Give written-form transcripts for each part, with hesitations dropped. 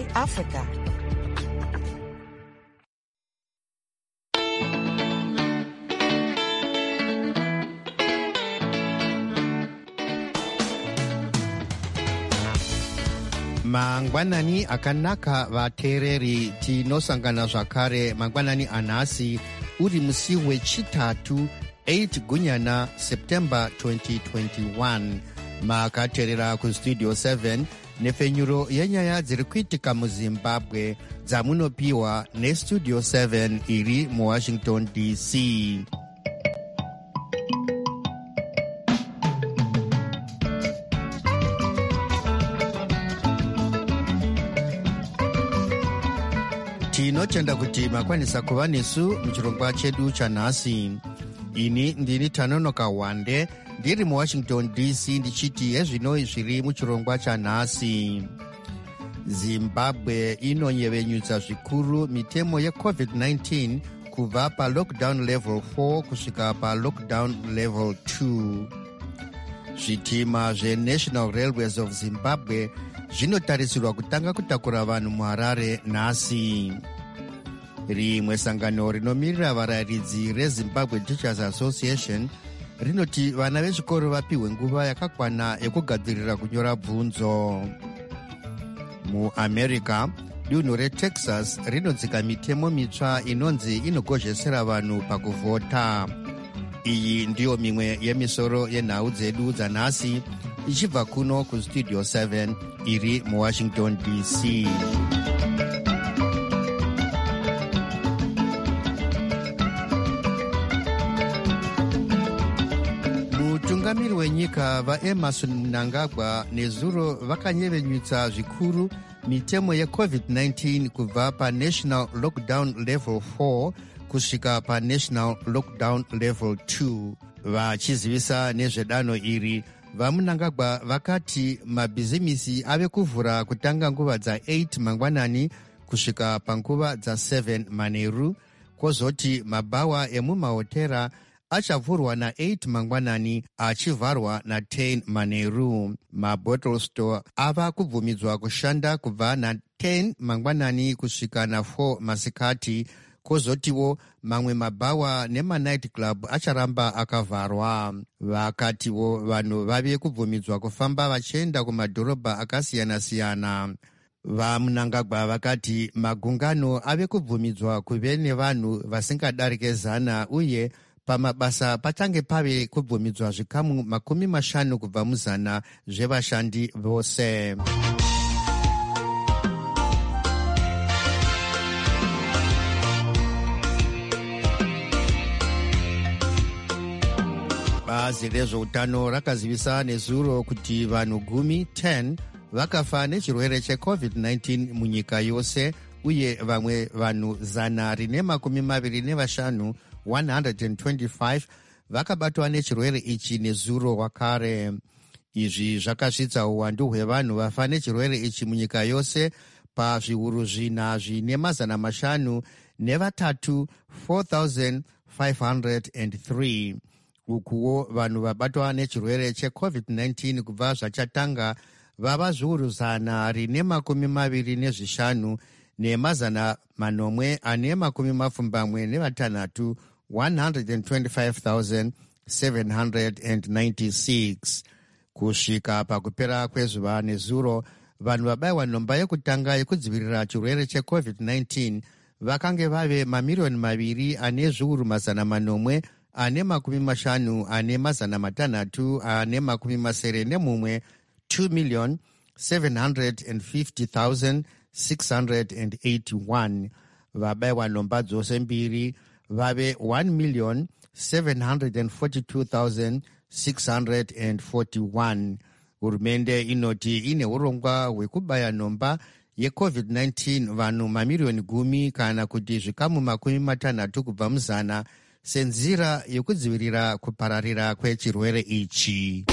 VOA Africa. Mangwanani akanaka vateereri, tinosangana zvakare mangwanani anhasi uri musi wechitatu 8 gunyana September 2021. Makateerera kustudio 7 nefenyuro yenyaya dziri kuitika muZimbabwe dzamunopiwa nestudio 7 iri muWashington DC. Tinotenda kuti makwanisa kuva nesu muchirongwa chedu chanhasi. Ini ndini Tanonoka Wande ndiri muWashington DC ndichiti hezvino zviri muchirongwa chanhasi. Zimbabwe inonyevenyutsa zvikuru mitemo yeCovid-19 kubva palockdown level 4 kusvika palockdown level 2. Zvitima zveNational Railways of Zimbabwe zvinotarisirwa kutanga kutakura vanhu muHarare nhasi. Rimwe sangano rinomirira varayiridzi reZimbabwe Teachers Association rinoti vana vechikoro vapiwe nguva yakakwana yekugadzirira kunyora bvunzo. MuAmerica, dunhu reTexas rinodzika mitemo mitsva inonzi inogozhesera vanhu pakuvhota. Iyi ndiyo mimwe yemisoro yenhau dzedu dzanhasi ichibva kuno kustudio 7 iri muWashington DC. Mutungamiri wenyika vaEmerson Mnangagwa nezuro vakanyevenyutsa zvikuru mitemo yeCovid-19 kubva paNational Lockdown Level 4 kusvika paNational Lockdown Level 2. Vachizivisa nezvedanho iri, vaMnangagwa vakati mabhizimisi ave kuvhura kutanga nguva dza8 mangwanani kusvika panguva dza7 manheru, kwozoti mabhawa emumahotera achavhurwa na8 mangwanani achivharwa na10 manheru. Mabottle store ava kubvumidzwa kushanda kubva na10 mangwanani kusvika na4 masikati, kwozotiwo mamwe mabhawa nemanight club acharamba akavharwa. Vakatiwo vanhu vave kubvumidzwa kufamba vachienda kumadhorobha akasiyana-siyana. VaMnangagwa vakati magungano ave kubvumidzwa kuve nevanhu vasingadarike 100 uye pamabasa pachange pave kubvumidzwa zvikamu 50 kubva mu100 zvevashandi vose. Bazi rezveutano rakazivisa nezuro kuti vanhu 10 vakafa nechirwere cheCovid-19 munyika yose, uye vamwe vanhu 125 125 vakabatwa nechirwere ichi nezuro wakare. Izvi zvakasvitsa uwandu hwevanhu vafa nechirwere ichi munyika yose pazviuru 4,503 4,503. Ukuwo vanhu vabatwa nechirwere cheCovid-19 kubva zvachatanga vava zviuru 125 ne876 125,796. Kusvika pakupera kwezuva nezuro, vanhu vabayiwa nhomba yekutanga yekudzivirira chirwere cheCovid-19 vakange vave mamirioni 2 ane zviuru 850 ane 50,691 2,750,681. Vabayiwa nhomba dzose mbiri vave 1,742,641. Hurumende inoti ine urongwa hwekubaya nhomba yeCovid-19 vanhu mamirioni 10 kana kuti zvikamu 60 kubva mu100 senzira yekudzivirira kupararira kwechirwere ichi.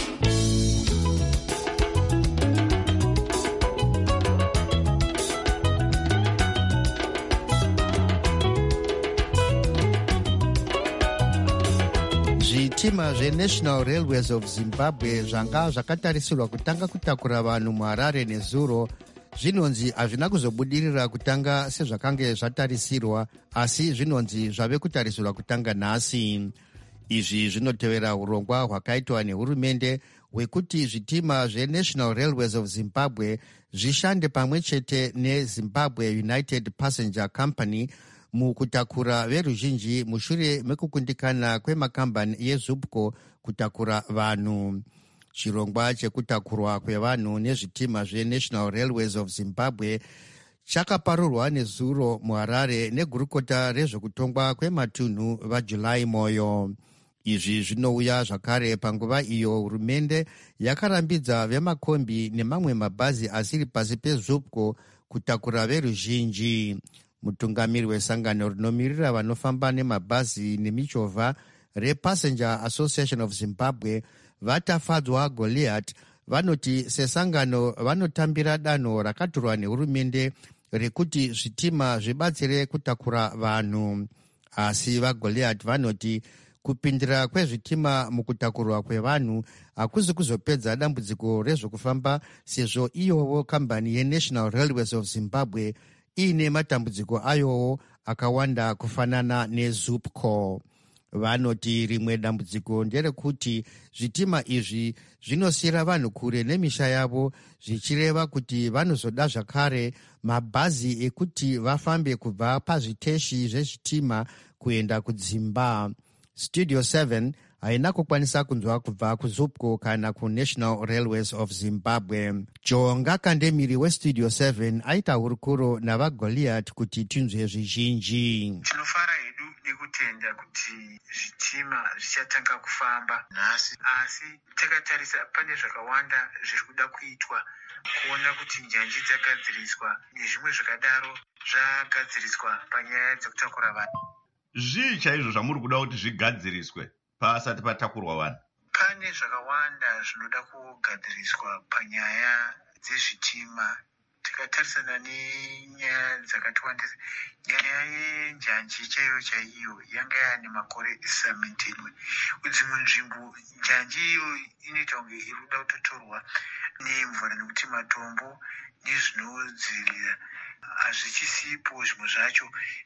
Zvitima zveNational Railways of Zimbabwe zvanga zvakatarisirwa kutanga kutakura vanhu muHarare nezuro zvinonzi hazvina kuzobudirira kutanga sezvakange zvatarisirwa, asi zvinonzi zvave kutarisirwa kutanga nhasi. Izvi zvinotevera urongwa hwakaitwa nehurumende hwekuti zvitima zveNational Railways of Zimbabwe zvishande pamwe chete neZimbabwe United Passenger Company mukutakura veruzhinji mushure mekukundikana kwemakambani yeZUPCO kutakura vanhu. Chirongwa chekutakurwa kwevanhu nezvitima zveNational Railways of Zimbabwe chakaparurwa nezuro muHarare negurukota rezvekutongwa kwematunhu vaJulai Moyo. Izvi zvinouya zvakare panguva iyo hurumende yakarambidza vemakombi nemamwe mabhazi asiri pasi peZUPCO kutakura veruzhinji. Mutungamiri wesangano rinomirira vanofamba nemabhazi nemichovha rePassenger Association of Zimbabwe vatafadzwa Goliath vanoti sesangano vanotambira danho rakatorwa nehurumende rekuti zvitima zvibatsire kutakura vanhu. Asi vaGoliath vanoti kupindira kwezvitima mukutakurwa kwevanhu hakuzi kuzopedza dambudziko rezvekufamba, sezvo iyowo kambani yeNational Railways of Zimbabwe iine matambudziko ayowo akawanda kufanana neZUPCO. Vanoti rimwe dambudziko nderekuti zvitima izvi zvinosiyira vanhu kure nemisha yavo, zvichireva kuti vanozoda zvakare mabhazi ekuti vafambe kubva pazviteshi zvezvitima kuenda kudzimba. Studio 7 haina kukwanisa kunzwa kubva kuZUPCO kana kuNational Railways of Zimbabwe. Jonga Kandemiri weStudio 7 aita hurukuro navaGoliath kuti tinzwe zvizhinji. Tinofara hedu nekutenda kuti zvitima zvichatanga kufamba nhasi, asi takatarisa pane zvakawanda zviri kuda kuitwa kuona kuti njanji dzagadziriswa nezvimwe zvakadaro zvagadziriswa panyaya dzekutakura vanhu. Zvii chaizvo zvamuri kuda kuti zvigadziriswe pasati patakurwa vanhu? Pane zvakawanda zvinoda kugadziriswa panyaya dzezvitima. Tikatarisana nenyaya dzakati wandisa, nyaya yenjanji chaiyo yanga yaane makore 17. Kudzimwe nzvimbo njanji iyo inoita kunge iri kuda kutotorwa nemvura nekuti matombo nezvinodzirira hazvichisipo zvimwe zvacho.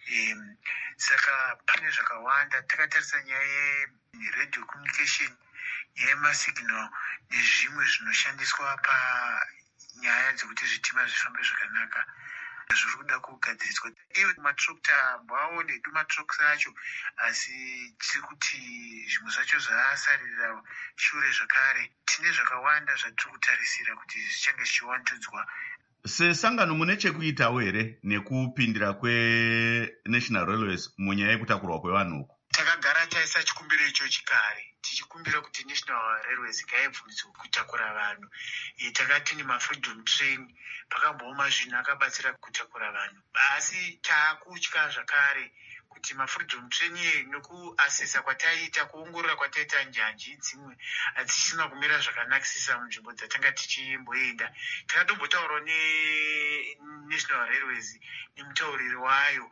Saka pane zvakawanda. Takatarisa nyaya yeradio communication, nyaya yemasignal nezvimwe zvinoshandiswa panyaya dzekuti zvitima zvifambe zvakanaka zviri kuda kugadziriswa. Iwe matrokta mbwawo nedu matrokta acho, asi tiri kuti zvimwe zvacho zvasarira shure zvakare. Tine zvakawanda zvatiri kutarisira kuti zvichange zvichiwandudzwa. Sesangano mune chekuitawo here nekupindira kweNational Railways munyaya yekutakurwa kwevanhu uku? Takagara taisa chikumbiro ichochi kare, tichikumbira kuti National Railways ngaibvumidzwe kutakura vanhu. Takati nemafreedom train pakambooma zvinhu akabatsira kutakura vanhu, asi taakutya zvakare kuti mafreedom train iye nekuasesa kwataita, kuongorora kwataita njanji dzimwe hadzisina kumira zvakanakisisa munzvimbo dzatanga tichimboenda. Takatombotaurawo neNational Railways nemutauriri wayo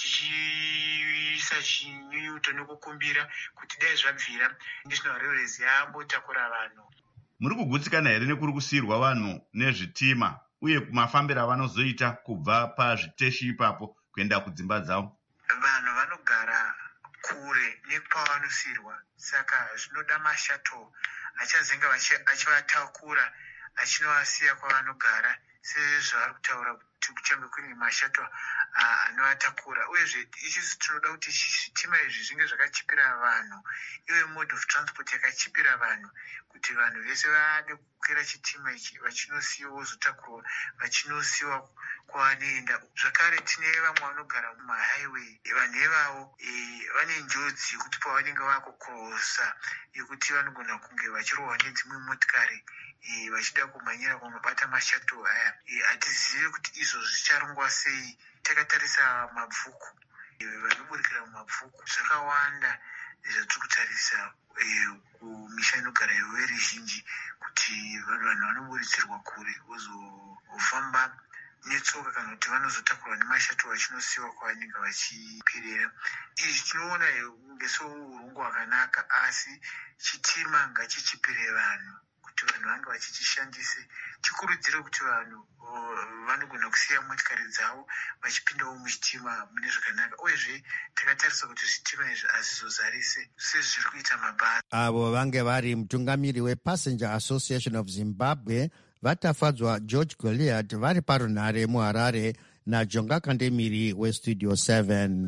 tichiisa chinyunyuto nekukumbira kuti dai zvabvira National Railways yaambotakura vanhu. Muri kugutsikana here nekuri kusiyirwa vanhu nezvitima uye mafambiro avanozoita kubva pazviteshi ipapo kuenda kudzimba dzavo? Vanhu vanogara kure nekwavanosiirwa, saka zvinoda mashato achazenga achivatakura achinovasiya kwavanogara, sezvavari kutaura kuti kuchange kune mashato anovatakura. Uyezve isusu tinoda kuti zvitima izvi zvinge zvakachipira vanhu, iwe mode of transport yakachipira vanhu, kuti vanhu vese vade kukwira chitima ichi vachinosiyiwa vozotakurwa vachinosiyiwa kwavanoenda. Zvakare tine vamwe vanogara mumahighway, vanhu ivavo vane njodzi yekuti pavanenge vakukurosa yekuti vanogona kunge vachirohwa nedzimwe motikari vachida kumhanyira kunobata mashato aya. Hatizivi kuti izvo zvicharongwa sei. Takatarisa mabvuku, vanoburikira mumabvuku zvakawanda zvatiri kutarisa kumisha inogara veruzhinji, kuti vanhu vanoburitsirwa kure vozofamba netsoka kana kuti vanozotakurwa nemashato vachinosiyiwa kwavanenge vachipirira. Izvi tinoona ngesourungu hwakanaka, asi chitima ngachichipire vanhu kuti vanhu vange vachichishandise, chikurudzire kuti vanhu vanogona kusiya motikari dzavo vachipindawo muchitima mune zvakanaka. Uyezve takatarisa kuti zvitima izvi hazvizozarise sezviri kuita mabhazi. Avo vange vari mutungamiri wePassenger Association of Zimbabwe vatafadzwa George Goliath vari parunhare muHarare naJonga Kandemiri weStudio 7.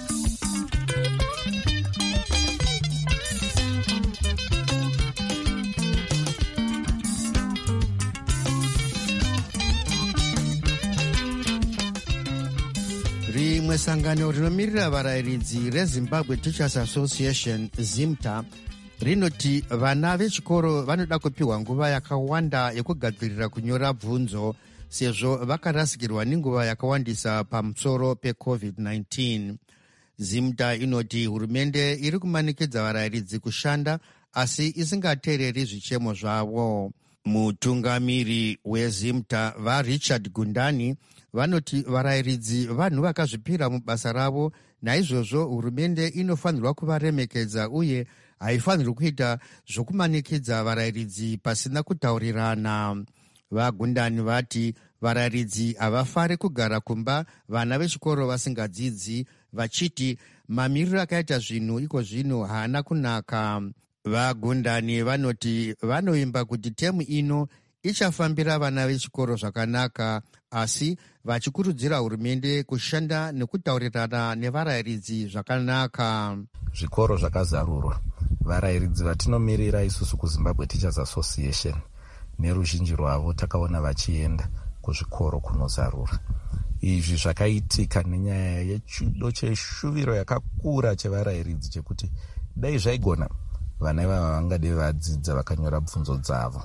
Rimwe sangano rinomirira varayiridzi reZimbabwe Teachers Association ZIMTA rinoti vana vechikoro vanoda kupiwa nguva yakawanda yekugadzirira kunyora bvunzo sezvo vakarasikirwa nenguva yakawandisa pamusoro peCovid-19. ZIMTA inoti hurumende iri kumanikidza varayiridzi kushanda asi isingateereri zvichemo zvavo. Mutungamiri weZIMTA vaRichard Gundani vanoti varayiridzi vanhu vakazvipira mubasa ravo, naizvozvo hurumende inofanirwa kuvaremekedza uye haifanirwi kuita zvokumanikidza varayiridzi pasina kutaurirana. VaGundani vati varayiridzi havafari kugara kumba vana vechikoro vasingadzidzi, vachiti mamiriro akaita zvinhu iko zvino haana kunaka. VaGundani vanoti vanoimba kuti temu ino ichafambira vana vechikoro zvakanaka, asi vachikurudzira hurumende kushanda nekutaurirana nevarayiridzi zvakanaka. Zvikoro zvakazarurwa. Varayiridzi vatinomirira isusu kuZimbabwe Teachers Association neruzhinji rwavo takaona vachienda kuzvikoro kunozarura. Izvi zvakaitika nenyaya yechido cheshuviro yakakura chevarayiridzi chekuti dai zvaigona vana ivava vangade vadzidza vakanyora bvunzo dzavo.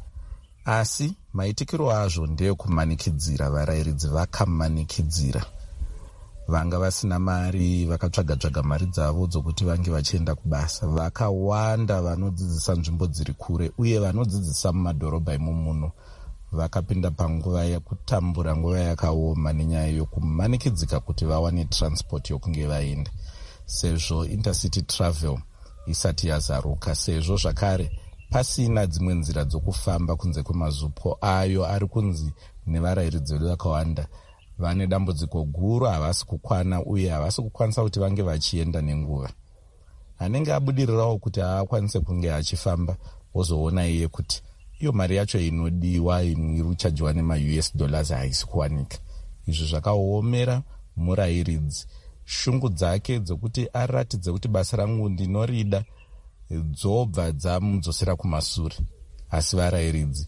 Asi maitikiro azvo ndeyokumanikidzira. Varayiridzi vakamanikidzira. Vanga vasina mari vakatsvaga mari dzavo dzokuti vange vachienda kubasa. Vakawanda vanodzidzisa nzvimbo dziri kure uye vanodzidzisa mumadhorobha imomuno vakapinda panguva yekutambura nguva yakaoma nenyaya yokumanikidzika kuti vawane transport yokunge vaenda, sezvo intercity travel isati yazaruka, sezvo zvakare pasina dzimwe nzira dzokufamba kunze kwemazupo ayo ari kunzi nevarayiridzi vedu vakawanda vane dambudziko guru, havasi kukwana uye havasi kukwanisa kuti vange vachienda nenguva. Anenge abudirirawo kuti haakwanise kunge achifamba, wozoona iye kuti iyo mari yacho inodiwa inochajiwa nema-US dollars haisi kuwanika. Izvi zvakaomera murayiridzi. Shungu dzake dzokuti aratidze kuti basa rangu ndinorida dzobva dzamudzosera kumasure. Asi varayiridzi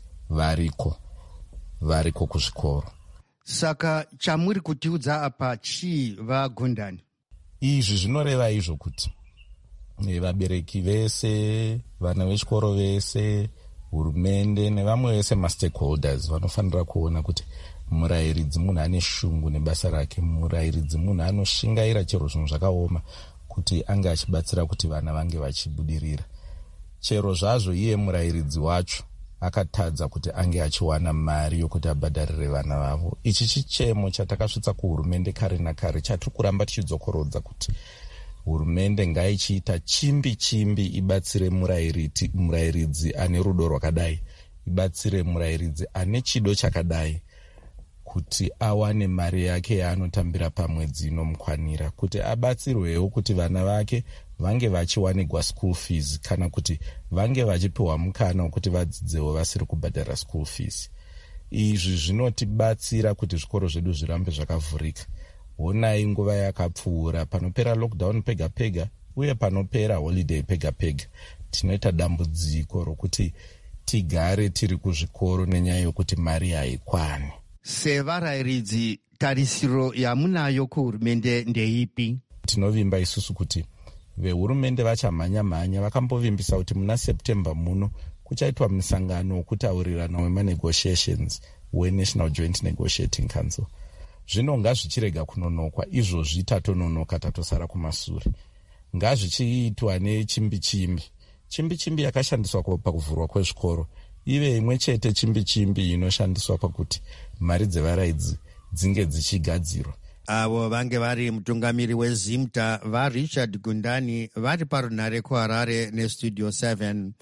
variko kuzvikoro. Saka chamuri kutiudza apa chii vaGundani? Izvi zvinoreva izvo kuti vabereki vese, vana vechikoro vese, hurumende nevamwe vese mastakeholders vanofanira kuona kuti murayiridzi munhu ane shungu nebasa rake. Murayiridzi munhu anoshingaira chero zvinhu zvakaoma kuti ange achibatsira kuti vana vange vachibudirira. Chero zvazvo iye murayiridzi wacho akatadza kuti ange achiwana mari yokuti abhadharire vana vavo. Ichi chichemo chatakasvitsa kuhurumende kare nakare, chatiri kuramba tichidzokorodza kuti hurumende ngaichiita chimbi ibatsire murayiridzi ane rudo rwakadai, ibatsire murayiridzi ane chido chakadai kuti awane mari yake yaanotambira pamwedzi inomukwanira, kuti abatsirwewo kuti vana vake vange vachiwanigwa school fees kana kuti vange vachipiwa mukana wekuti vadzidzewo vasiri kubhadhara school fees. Izvi zvinotibatsira kuti zvikoro zvedu zvirambe zvakavhurika. Honai nguva yakapfuura, panopera lockdown pega pega uye panopera holiday pega pega, tinoita dambudziko rokuti tigare tiri kuzvikoro nenyaya yokuti mari haikwani. Sevarayiridzi, tarisiro yamunayo kuhurumende ndeipi? Tinovimba isusu kuti vehurumende vachamhanya vakambovimbisa kuti muna September muno kuchaitwa misangano wokutaurirana wema-negotiations weNational Joint Negotiating Council. Zvino ngazvichirega kunonokwa, izvozvi tatononoka tatosara kumasure. Ngazvichiitwa nechimbi yakashandiswa pakuvhurwa kwezvikoro ive imwe chete chimbi inoshandiswa pakuti mari dzevarayiridzi dzinge dzichigadzirwa. Avo vange vari mutungamiri weZIMTA vaRichard Gundani vari parunhare kuHarare neStudio 7.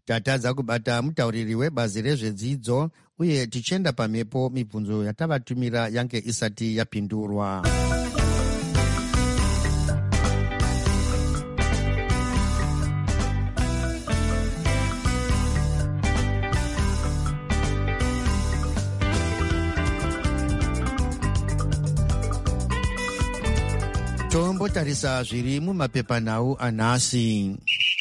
tatadza kubata mutauriri webazi rezvedzidzo uye tichienda pamhepo mibvunzo yatavatumira yange isati yapindurwa. Tombotarisa zviri mumapepanhau anhasi.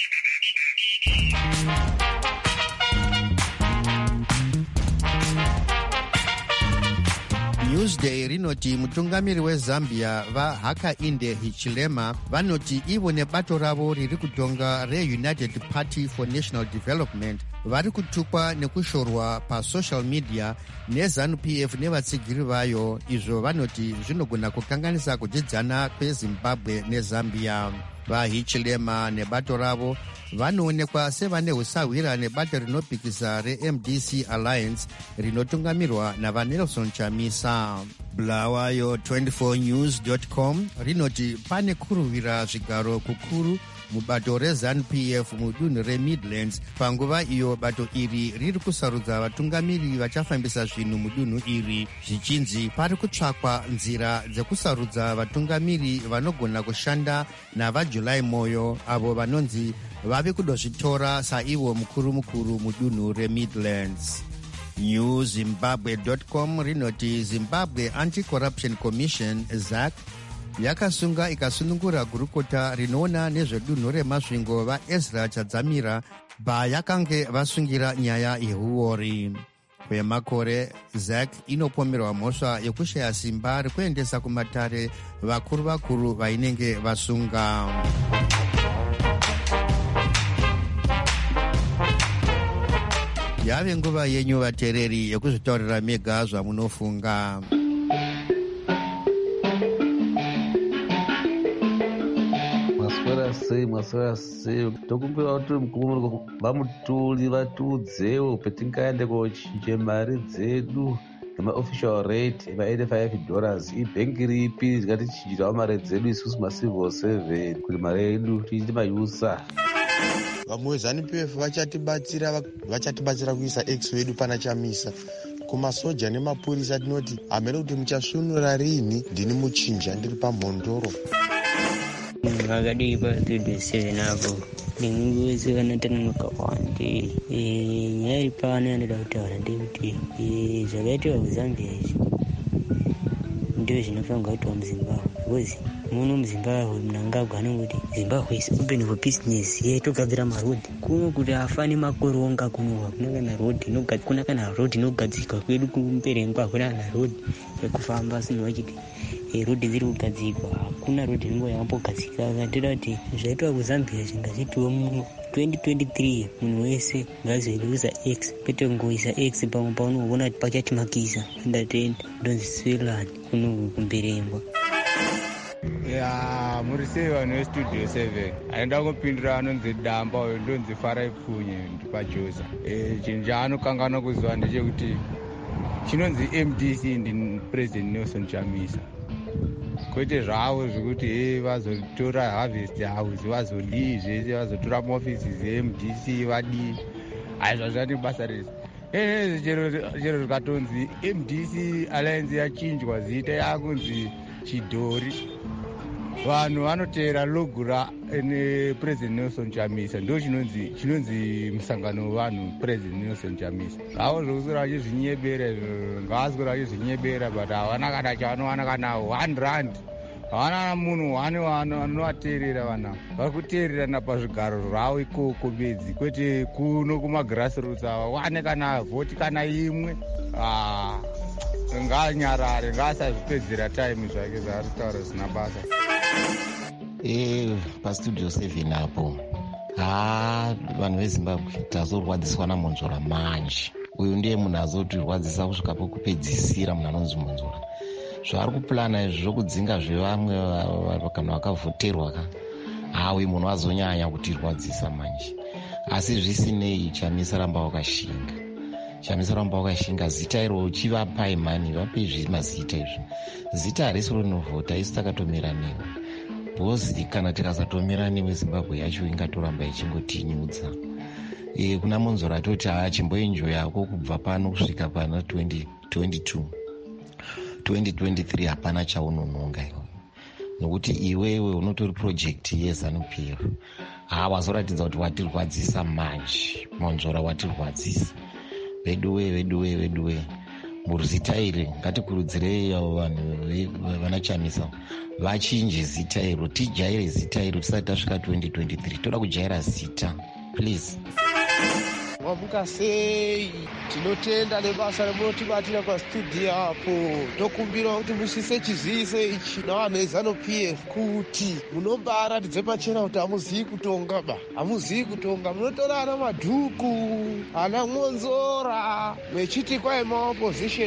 Newsday rinoti mutungamiri weZambia vaHakainde Hichilema vanoti ivo nebato ravo riri kutonga reUnited Party for National Development vari kutukwa nekushorwa pasocial media neZANU-PF nevatsigiri vayo. Izvo vanoti zvinogona kukanganisa kudyidzana kweZimbabwe neZambia. VaHichilema nebato ravo vanoonekwa sevane usahwira nebato rinopikisa reMDC Alliance rinotungamirwa navaNelson Chamisa. Bulawayo 24news.com rinoti pane kuruvira zvigaro kukuru mubato reZANU-PF mudunhu reMidlands panguva iyo bato iri riri kusarudza vatungamiri vachafambisa zvinhu mudunhu iri, zvichinzi pari kutsvakwa nzira dzekusarudza vatungamiri vanogona kushanda navaJulai Moyo avo vanonzi vave kudozvitora saivo mukuru mudunhu reMidlands. NewZimbabwe.com rinoti Zimbabwe Anti-Corruption Commission ZAC yakasunga ikasunungura gurukota rinoona nezvedunhu remasvingo vaEzra Chadzamira payakange vasungira nyaya yehuori. Kwemakore ZAC inopomerwa mhosva yekushaya simba rekuendesa kumatare vakuru vainenge vasunga. Yave nguva yenyu vateereri yekuzvitaurira mega zvamunofunga. Mwaswera sei tokumbira kuti mukuru vamutuli vatiudzewo petingaende kochinje mari dzedu nemaofficial rate $85. Ibhengi ripi rikatichinjirawo mari dzedu isusu macivil servant kuti mari yedu tiite mayusa? Vamwe veZANU-PF vachatibatsira kuisa ex wedu pana Chamisa. Kumasoja nemapurisa tinoti hamene kuti muchasvinura rini, ndini muchinja ndiri pamhondoro. Vakadii pa-37 apo ndinguwese vanotananoka wande nyaya iri pano yanoda kutaura ndekuti zvakaitiwa kuZambia izvi ndizvo zvinofanirwa kuitwa muZimbabwe, because muno muZimbabwe munangagwa anongoti Zimbabwe is open for business, togadzira marodhi kuno kuti afane makoronga kunowa kuna kana rodhi inogadzirwa kwedu kumperengwa kuna kana rodhi yekufamba sinwa chiti rodhi dziri kugadzirwa, hakuna rodhi inongo yakambogadzika. Vatira kuti zvaitwa kuZambia zvingazvitiwo mu 2023 munhu wese ngazoiluza x kwete kungoisa x pamwe paunoona kuti pachachimakisa ndatenda ndonzi Switzerland kuno kumberengwa. Muri sei vanhu vestudio 7? Aenda kupindura anonzi Damba uyo ndonzi Farai Pfunye ndipaJosa. Chinhu chaanokanganwa kuziva ndechekuti chinonzi MDC ndi President Nelson Chamisa, kwete zvavo zvekuti vazotora harvest house vazodii zvese vazotora maofisi eMDC vadii, haizvazvati basa rese. Chero rikatonzi MDC Alliance yachinjwa zita yakunzi Chidhori, vanhu vanoteera logo raPresident Nelson Chamisa, ndo chinonzi musangano wevanhu President Nelson Chamisa. Avo zvokuswera vachizvinyebera izvo ngavaswera vachizvinyebera, but havana kana chavanowana kana R1. Havana munhu anovateerera, vana vari kuteererana pazvigaro zvavo ikoko bedzi, kwete kuno kumagrassroots ava wane kana vhoti kana imwe. Nganyarare, ngaasazvipedzera time zvake zvaari kutaura zvisina basa. Pastudio 7 apo vanhu veZimbabwe tazorwadziswa naMonzora manje. Uyu ndiye munhu azotirwadzisa kusvika pokupedzisira, munhu anonzi Monzora. Zvaari kupulana izvi zvokudzinga zvevamwe kana vakavhoterwa uyu munhu azonyanya kutirwadzisa manje. Asi zvisinei, Chamisa ramba wakashinga zita iro chivapai mani, vapei mazita izvi. Zita harisi rinovhota, isu takatomira newe bhozi. Kana tikasatomira newe Zimbabwe yacho ingatoramba ichingotinyudza. kuna Monzora toti chimboenjoyako kubva pano kusvika pana 2022 2023 hapana chaunononga iwe, nokuti iwewe unotori projekti yeZANU-PF. Wazoratidza kuti watirwadzisa manje, Monzora watirwadzisa. Veduwe muzita iri ngatikurudzirei avo vanhu vanachamisa vachinje zita iro, tijaire zita iro tisati tasvika 2023. Toda kujaira zita please. Wavuka sei? Tinotenda nebasa remunotibatira pastudio apo. Tokumbira kuti musise chiziise ichi navanhu veZANU-PF kuti munombaratidze pachena kuti hamuzivi kutonga ba. Hamuzivi kutonga, munotora ana madhuku, ana Monzora, mechiti kwai maopposition.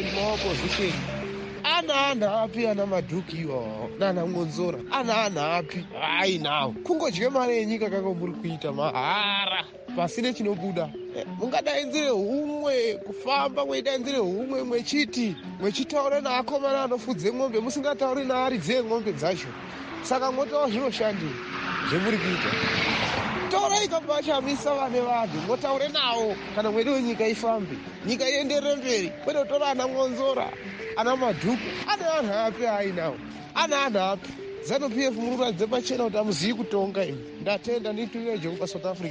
Ana api ana madhuku iwo nana Monzora? Ana api? Hai nawo. Kungodye mari yenyika kaka muri kuita mahara. Pasine chinobuda. Mungadainzire humwe kufamba mweidainzire humwe mwechitaura naakomana anofudze ng'ombe musingatauri naari dzeng'ombe dzacho. Saka motawo zvinoshandei zvemuri kuita. Taurai kabachamisa vane vanhu motaure nawo kana mwedi wenyika ifambe, nyika ienderere mberi. Kwete kutora ana Monzora, ana madhuku. Ana anhu api ainawo? Ana anhu api? ZANU-PF mururadze pachena kuti hamuzivi kutonga imi. Ndatenda ndituireje kupa South Africa.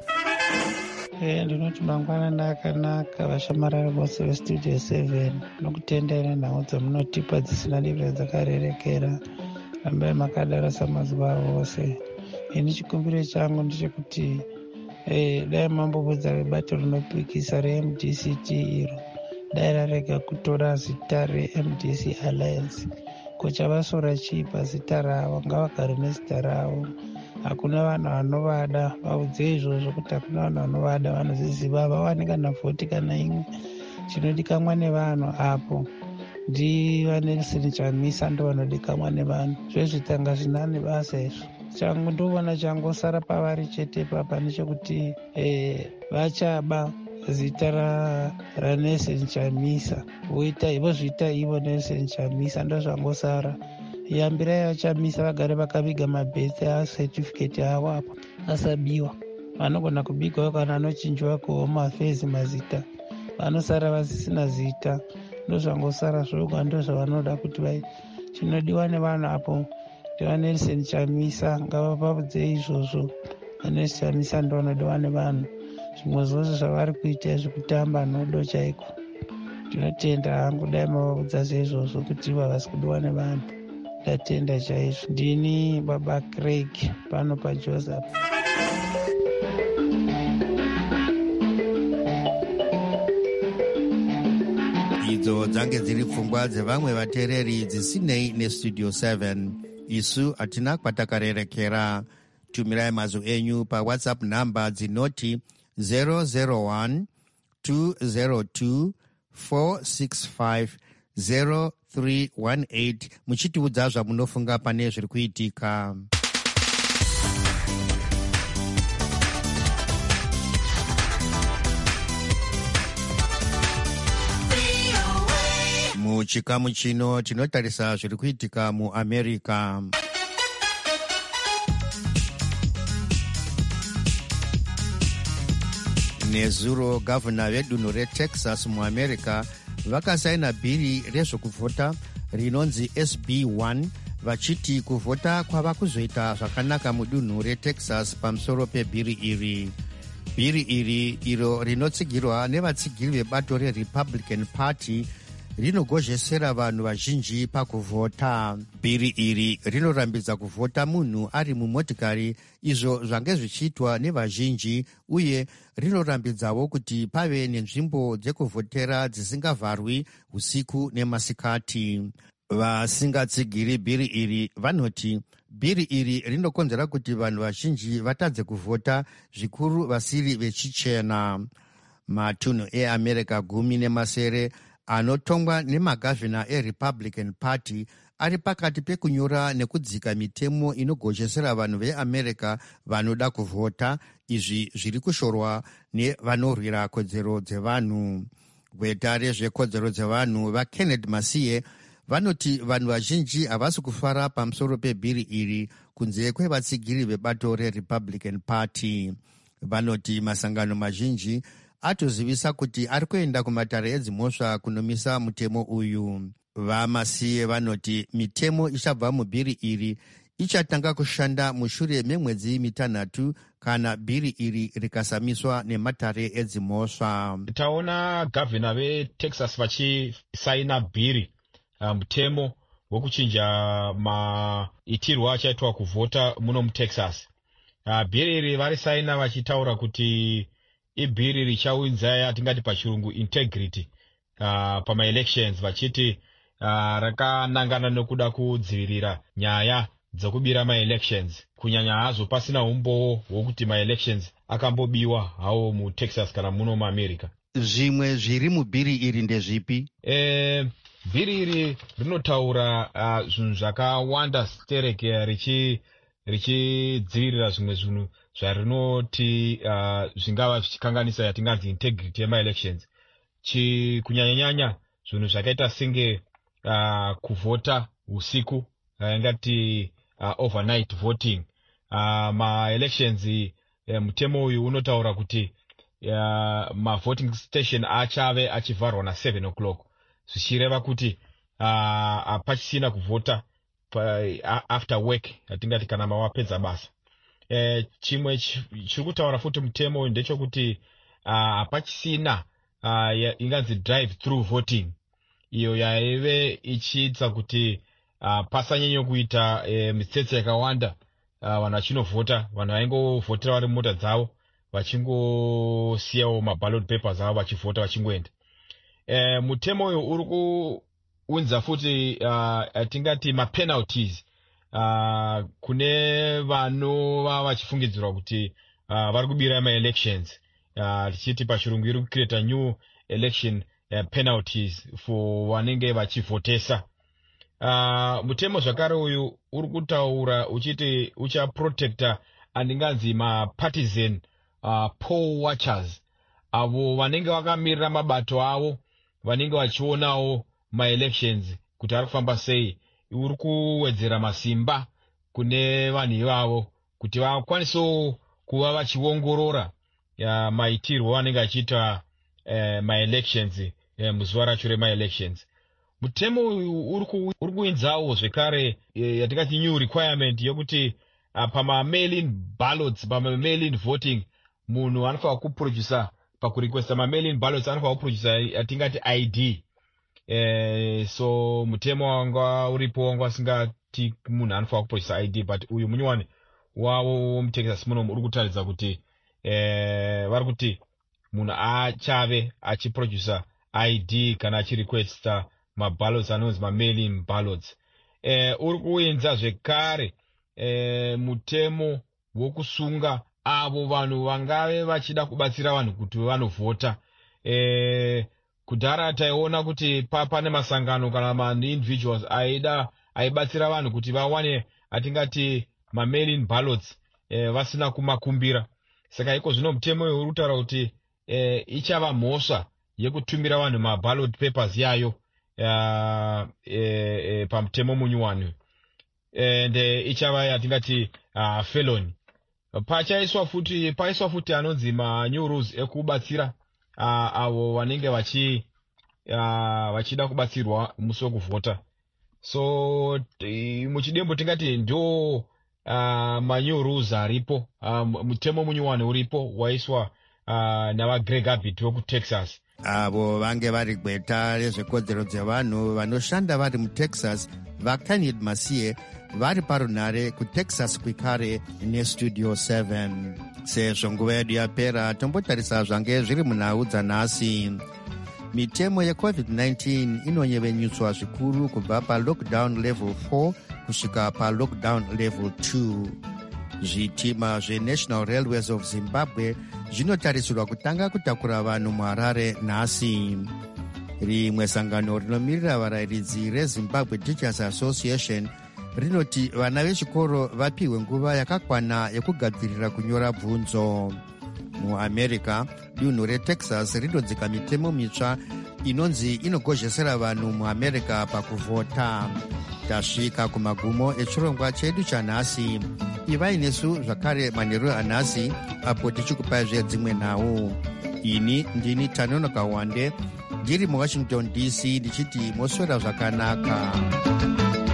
Ndinoti mangwanani akanaka vashamarari vose vestudio 7 nokutendera nhau dzamunotipa dzisina divire dzakarerekera. Rambai makadarasa mazuva ose. Ini chikumbiro changu ndechekuti dai mambobudza vebato rinopikisa reMDCT iro dai rarega kutora zita reMDC Alliance. Kuchavasora chipa zita ravo, ngavagare nezita ravo. Hakuna vanhu vanovada, vaudze izvozvo kuti hakuna vanhu vanovada, vanozviziva vawane kana vhoti kana imwe. Chinodikanwa nevanhu apo ndivaNelson Chamisa ndo vanodikanwa nevanhu. Zvezvitanga zvinane basa izvo. Changu ndovona changosara pavari chete papa nechekuti vachaba zita raNelson Chamisa vozviita ivo Nelson Chamisa ndozvangosara. Yambirai vachamisa vagare vakaviga mabhesi acertificate avo apo asabiwa. Vanogona kubigawo kana anochinjwa kuHome Affairs mazita, vanosara vasisina zita. Ndozvangosara zvoga ndozvavanoda kuti chinodiwa nevanhu apo ndivaNelson Chamisa. Ngavapapudze izvozvo. vaNelson Chamisa ndo vanodiwa nevanhu. Zvimwe zvose zvavari kuita zvekutamba nhodo chaiko. Tinotenda hangu dai mavapudza zveizvozvo kuti havasi kudiwa nevanhu. Ndatenda chaizvo. Ndini Baba Craig pano paJoseph. Idzo dzange dziri pfungwa dzevamwe vateereri dzisinei nestudio 7. Isu hatina kwatakarerekera. Tumirai mazwi enyu paWhatsApp namba dzinoti 001 202 465 0318 muchitiudza zvamunofunga pane zviri kuitika. Muchikamu chino tinotarisa zviri kuitika muAmerica. Nezuro gavana vedunhu reTexas muAmerica vakasaina bhiri rezvokuvhota rinonzi SB1 vachiti kuvhota kwava kuzoita zvakanaka mudunhu reTexas pamusoro pebhiri iri. Bhiri iri iro rinotsigirwa nevatsigiri vebato reRepublican Party rinogozhesera vanhu vazhinji pakuvhota. Bhiri iri rinorambidza kuvhota munhu ari mumotikari, izvo zvange zvichiitwa nevazhinji, uye rinorambidzawo kuti pave nenzvimbo dzekuvhotera dzisingavharwi usiku nemasikati. Vasingatsigiri bhiri iri vanoti bhiri iri rinokonzera kuti vanhu vazhinji vatadze kuvhota, zvikuru vasiri vechichena. Matunhu eAmerica 17 anotongwa nemagavhina eRepublican Party ari pakati pekunyora nekudzika mitemo inogozhesera vanhu veAmerica vanoda kuvhota. Izvi zviri kushorwa nevanorwira kodzero dzevanhu. Gweta rezvekodzero dzevanhu vaKenneth Masiye vanoti vanhu vazhinji havasi kufara pamusoro pebhiri iri kunze kwevatsigiri vebato reRepublican Party. vanoti masangano mazhinji atozivisa kuti ari kuenda kumatare edzimhosva kunomisa mutemo uyu. Vamasiye vanoti mitemo ichabva mubhiri iri ichatanga kushanda mushure memwedzi mitanhatu kana bhiri iri rikasamiswa nematare edzimhosva. Taona gavhina veTexas vachisaina bhiri mutemo wekuchinja maitirwo achaitwa kuvhota muno muTexas. Bhiri iri varisaina vachitaura kuti ibhiri richaunza atingati pachirungu integrity pamaelections, vachiti rakanangana nekuda kudzivirira nyaya dzokubira maelections, kunyanya hazo pasina umbowo hwokuti maelections akambobiwa hawo muTexas kana muno muAmerica. Zvimwe zviri mubhiri iri ndezvipi? Bhiri iri rinotaura zvinhu zvakawanda stereke richidzivirira zvimwe zvinhu zvarinoti zvingava zvichikanganisa yatinganzi integrity yemaelections. Kunyanyanyanya zvinhu zvakaita senge kuvhota usiku, ingati overnight voting. Maelections mutemo uyu unotaura kuti mavoting station achave achivharwa na7 o'clock, zvichireva kuti hapachisina kuvhota after work, yatingati kana mawapedza basa. Chimwe chiri kutaura futi mutemo uyu ndechekuti hapachisina inganzi drive through voting, iyo yaive ichiita kuti pasanyanya kuita mitsetse yakawanda, vanhu vachinovhota, vanhu vaingovhotera vari mumota dzavo vachingosiyawo maballot papers avo vachivhota vachingoenda. Mutemo uyu uri kuunza futi atingati mapenalties kune vanova vachifungidzirwa kuti vari kubira maelections, tichiti pachirungu iri kucreata new election penalties for vanenge vachivhotesa. Mutemo zvakare uyu uri kutaura uchiti uchaprotecta andinganzi mapartisan poll watchers, avo vanenge vakamirira mabato avo, vanenge vachionawo maelections kuti ari kufamba sei. Uri kuwedzera masimba kune vanhu ivavo kuti vakwanisewo kuva vachiongorora maitirwo vanenge vachiita maelections muzuva racho remaelections. Mutemo uyu uri kuinzawo zvekare yatingati new requirement yokuti pama-mail-in ballots, pama-mail-in voting, munhu anofanira kuproducer pakurequesta ma-mail-in ballots anofanira kuproducer yatingati ID. So mutemo wanga uripo wanga asingati munhu anofanira kuproducer ID, but uyu munyowani wavo muTexas muno uri kutaridza kuti vari kuti munhu achave achiproducer ID kana achirequesta maballots anonzi ma-mail-in ballots. Uri kuenza zvekare mutemo wokusunga avo vanhu vangave vachida kubatsira vanhu kuti vanovhota. Kudhara taiona kuti pane masangano kana ma-individuals aibatsira vanhu kuti vawane atingati ma-mail-in ballots vasina kumakumbira. Saka iko zvino mutemo uyu uri kutaura kuti ichava mhosva yekutumira vanhu maballot papers yayo pamutemo munyuwani, ende ichava yatingati felony. Paiswa futi anonzi ma-new rules ekubatsira avo vanenge vachida kubatsirwa musi wekuvhota. So muchidembo tingati ndo ma-new rules aripo, mutemo munyuwani uripo waiswa navaGreg Abbott wekuTexas. Avo vange vari gweta rezvekodzero dzevanhu vanoshanda vari muTexas, vaKenneth Masiye, vari parunhare kuTexas kwikare nestudio 7. Sezvo nguva yedu yapera, tombotarisa zvange zviri munhau dzanhasi. Mitemo yeCovid-19 inonyevenyutswa zvikuru kubva palockdown level 4 kusvika palockdown level 2. Zvitima zveNational Railways of Zimbabwe zvinotarisirwa kutanga kutakura vanhu muHarare nhasi. Rimwe sangano rinomirira varayiridzi reZimbabwe Teachers Association rinoti vana vechikoro vapiwe nguva yakakwana yekugadzirira kunyora bvunzo. MuAmerica, dunhu reTexas rinodzika mitemo mitsva inonzi inogozhesera vanhu muAmerica pakuvhota. tasvika kumagumo echirongwa chedu chanhasi. Ivai nesu zvakare manheru anhasi apo tichikupai zvedzimwe nhau. Ini ndini Tanonoka Wande ndiri muWashington DC ndichiti moswera zvakanaka.